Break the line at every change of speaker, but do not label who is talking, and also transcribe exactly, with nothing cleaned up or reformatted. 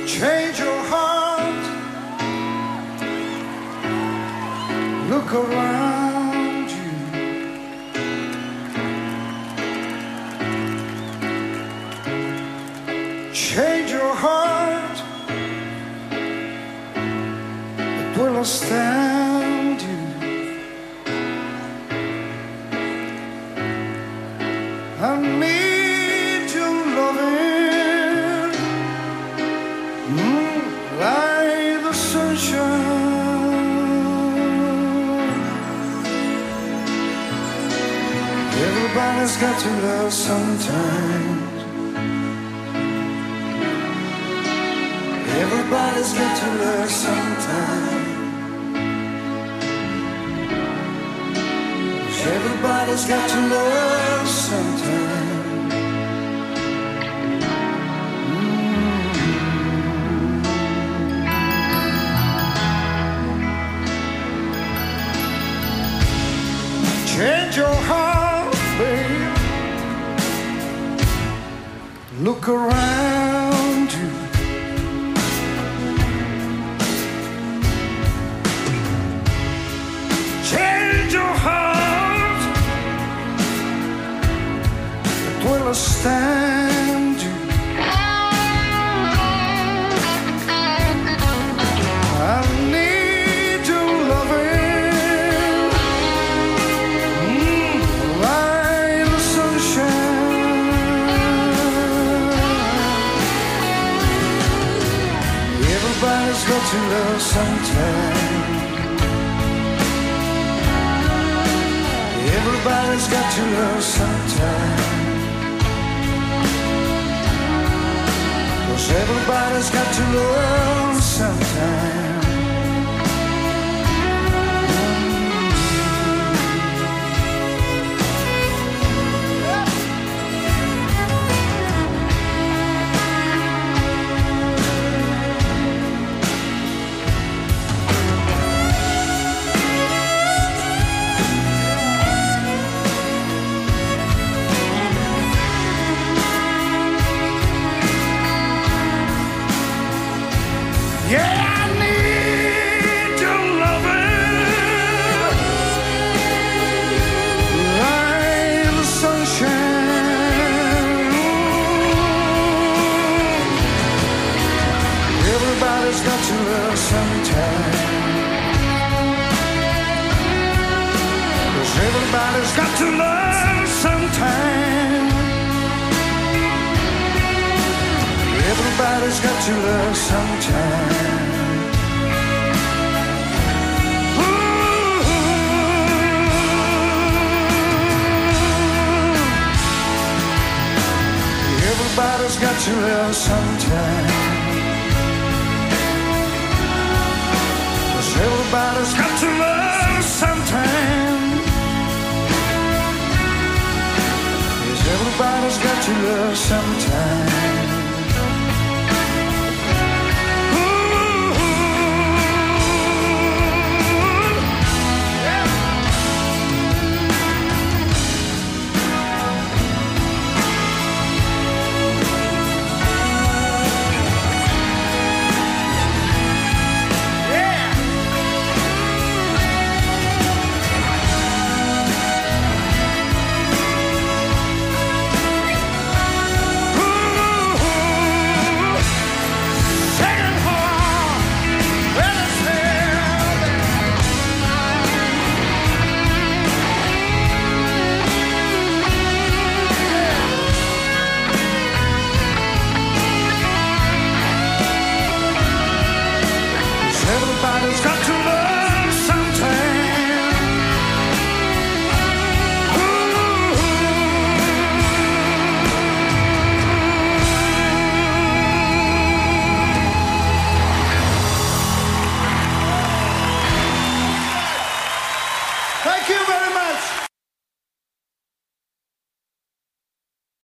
Change your heart. Look around you. Change your heart. It will astound you. I need your loving, mm, like the sunshine. Everybody's got to love sometimes. Everybody's got to love sometimes. Everybody's got to love sometime. Mm. Change your heart, babe. Look around you. Change your heart. Will stand you. I need your loving, mm, like the sunshine. Everybody's got to love sometime. Everybody's got to love sometime. Everybody's got to love sometime. Yeah, I need your loving, like the sunshine. Everybody's got to love sometime. 'Cause everybody's got to love sometime. Everybody's got to love sometime. Ooh. Everybody's got to love sometime. 'Cause everybody's got to love sometime. Yes, everybody's got to love sometime.